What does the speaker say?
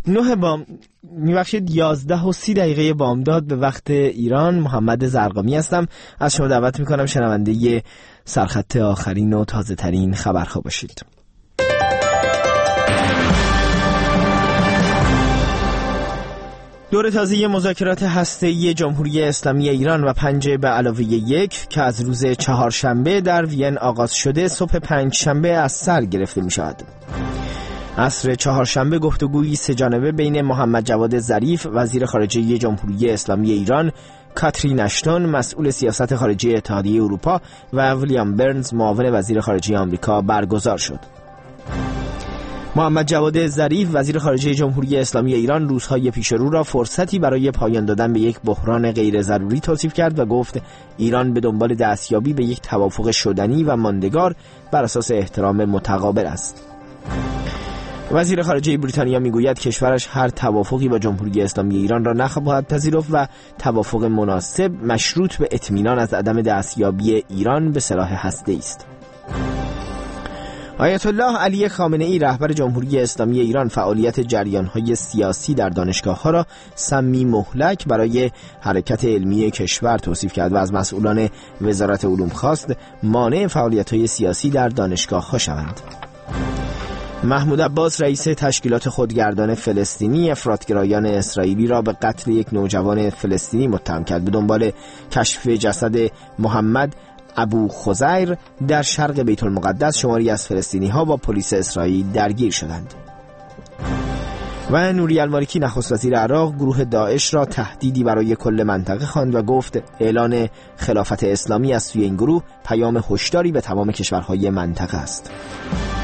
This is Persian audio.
11:30 بامداد به وقت ایران. محمد زرقامی هستم. از شما دعوت میکنم شنونده سرخط آخرین و تازه ترین خبرها باشید. دور تازه مذاکرات هسته‌ای جمهوری اسلامی ایران و 5+1 که از روز چهارشنبه در وین آغاز شده، صبح پنجشنبه از سر گرفته می شود. عصر چهارشنبه گفتگویی سه‌جانبه بین محمد جواد ظریف وزیر خارجه جمهوری اسلامی ایران، کاترین اشتون مسئول سیاست خارجی اتحادیه اروپا و ویلیام برنز معاون وزیر خارجه آمریکا برگزار شد. محمد جواد ظریف وزیر خارجه جمهوری اسلامی ایران روزهای پیش رو را فرصتی برای پایان دادن به یک بحران غیر ضروری توصیف کرد و گفت ایران به دنبال دستیابی به یک توافق شدنی و ماندگار بر اساس احترام متقابل است. وزیر خارجه بریتانیا میگوید کشورش هر توافقی با جمهوری اسلامی ایران را نخواهد پذیرفت و توافق مناسب مشروط به اطمینان از عدم دستیابی ایران به سلاح هسته‌ای است. آیت الله علی خامنه‌ای رهبر جمهوری اسلامی ایران فعالیت جریان‌های سیاسی در دانشگاه‌ها را سمی مهلک برای حرکت علمی کشور توصیف کرد و از مسئولان وزارت علوم خواست مانع فعالیت‌های سیاسی در دانشگاه‌ها شوند. محمود عباس رئیس تشکیلات خودگردان فلسطینی افراط‌گرایان اسرائیلی را به قتل یک نوجوان فلسطینی متهم کرد. به دنبال کشف جسد محمد ابو خزیر در شرق بیت المقدس شماری از فلسطینی ها با پلیس اسرائیل درگیر شدند. و نوری المالکی نخست وزیر عراق گروه داعش را تهدیدی برای کل منطقه خواند و گفت اعلان خلافت اسلامی از سوی این گروه پیام هشداری به تمام کشورهای منطقه است.